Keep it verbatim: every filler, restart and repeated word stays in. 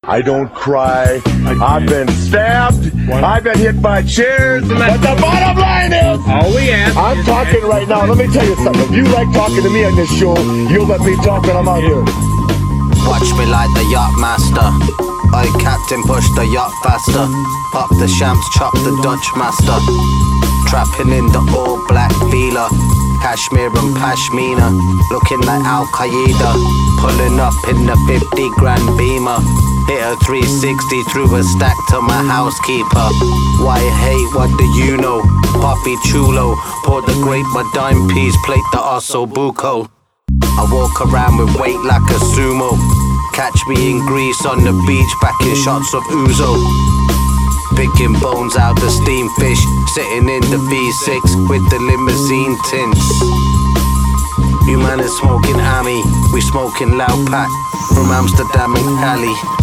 I don't cry. I've been stabbed. I've been hit by chairs. But the bottom line is, All we ask I'm is talking right now. Let me tell you something. If you like talking to me on this show, you'll let me talk when I'm out here. Watch me like the yacht master. I captain push the yacht faster. Pop the shams, chop the Dutch master. Trapping in the all black Vila. Kashmir and Pashmina. Looking like Al Qaeda. Pulling up in the fifty grand Beamer. Hit a three sixty through a stack to my housekeeper. Why hate, what do you know? Puffy chulo. Pour the grape, my dime piece. Plate the osso buco. I walk around with weight like a sumo. Catch me in Greece on the beach, backing shots of Ouzo. Picking bones out the steam fish. Sitting in the V six with the limousine tints. You man is smoking Ami, we smoking loud pack from Amsterdam and Cali.